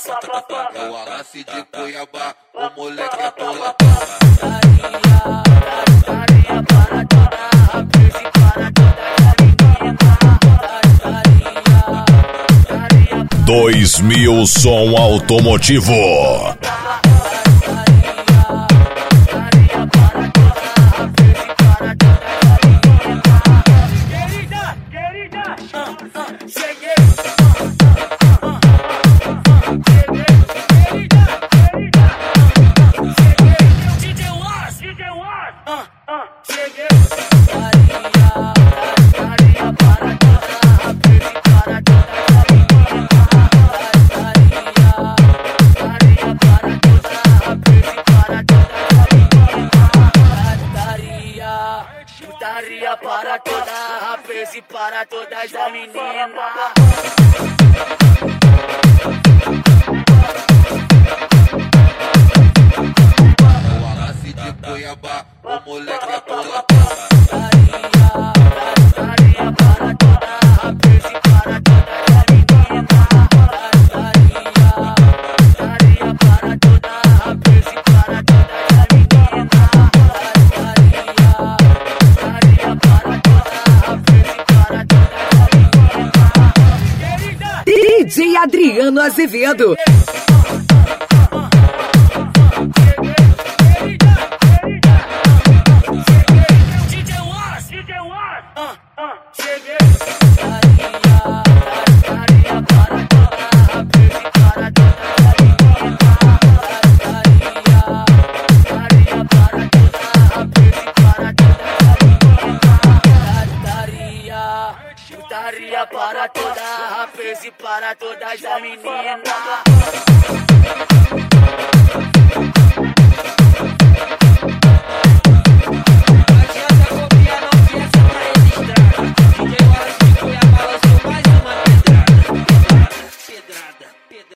É o Arrace de Cuiabá, o moleque é tola. Putaria para toda a vez e para todas as meninas. 2000 Som Automotivo. Putaria para toda a vez e para todas as meninas. É o Arrace de Cuiabá, o moleque é tola. Putaria para toda a vez e para todas as meninas. Putaria para toda a vez e para todas as meninas. Putaria para toda a vez e para todas as meninas. DJ Adriano Azevedo. Putaria para toda a vez e para todas as meninas.